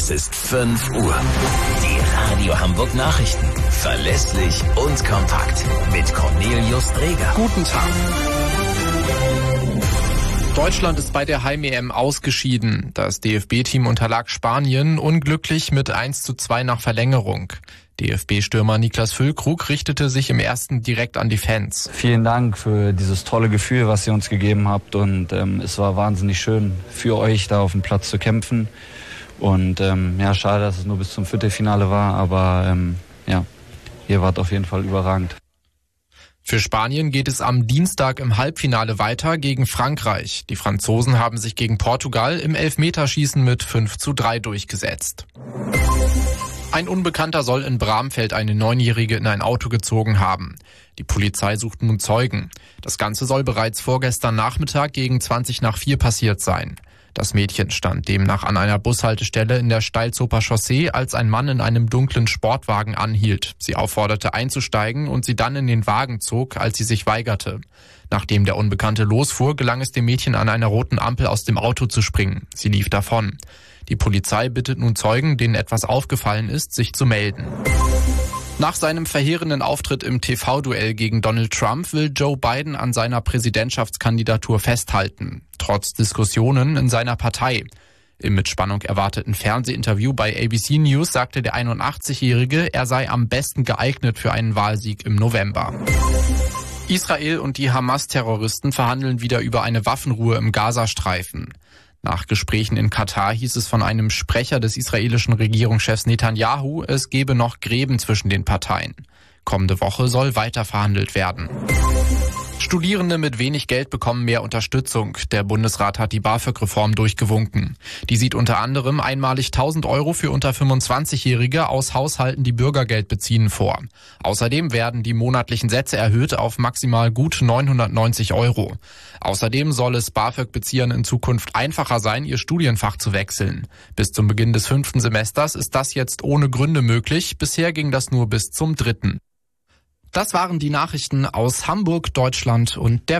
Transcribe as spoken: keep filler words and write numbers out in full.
Es ist fünf Uhr. Die Radio Hamburg Nachrichten. Verlässlich und kompakt. Mit Cornelius Dreger. Guten Tag. Deutschland ist bei der Heim-E M ausgeschieden. Das D F B-Team unterlag Spanien unglücklich mit eins zu zwei nach Verlängerung. D F B-Stürmer Niklas Füllkrug richtete sich im ersten direkt an die Fans. Vielen Dank für dieses tolle Gefühl, was ihr uns gegeben habt. Und ähm, es war wahnsinnig schön für euch, da auf dem Platz zu kämpfen. Und ähm, ja, schade, dass es nur bis zum Viertelfinale war. Aber ähm, ja, ihr wart auf jeden Fall überragend. Für Spanien geht es am Dienstag im Halbfinale weiter gegen Frankreich. Die Franzosen haben sich gegen Portugal im Elfmeterschießen mit fünf zu drei durchgesetzt. Ein Unbekannter soll in Bramfeld eine Neunjährige in ein Auto gezogen haben. Die Polizei sucht nun Zeugen. Das Ganze soll bereits vorgestern Nachmittag gegen zwanzig nach vier passiert sein. Das Mädchen stand demnach an einer Bushaltestelle in der Steilzoper Chaussee, als ein Mann in einem dunklen Sportwagen anhielt. Sie aufforderte einzusteigen und sie dann in den Wagen zog, als sie sich weigerte. Nachdem der Unbekannte losfuhr, gelang es dem Mädchen an einer roten Ampel aus dem Auto zu springen. Sie lief davon. Die Polizei bittet nun Zeugen, denen etwas aufgefallen ist, sich zu melden. Nach seinem verheerenden Auftritt im T V-Duell gegen Donald Trump will Joe Biden an seiner Präsidentschaftskandidatur festhalten, trotz Diskussionen in seiner Partei. Im mit Spannung erwarteten Fernsehinterview bei A B C News sagte der einundachtzigjährige, er sei am besten geeignet für einen Wahlsieg im November. Israel und die Hamas-Terroristen verhandeln wieder über eine Waffenruhe im Gazastreifen. Nach Gesprächen in Katar hieß es von einem Sprecher des israelischen Regierungschefs Netanyahu, es gebe noch Gräben zwischen den Parteien. Kommende Woche soll weiter verhandelt werden. Studierende mit wenig Geld bekommen mehr Unterstützung. Der Bundesrat hat die BAföG-Reform durchgewunken. Die sieht unter anderem einmalig tausend Euro für unter fünfundzwanzigjährige aus Haushalten, die Bürgergeld beziehen, vor. Außerdem werden die monatlichen Sätze erhöht auf maximal gut neunhundertneunzig Euro. Außerdem soll es BAföG-Beziehern in Zukunft einfacher sein, ihr Studienfach zu wechseln. Bis zum Beginn des fünften Semesters ist das jetzt ohne Gründe möglich. Bisher ging das nur bis zum dritten. Das waren die Nachrichten aus Hamburg, Deutschland und der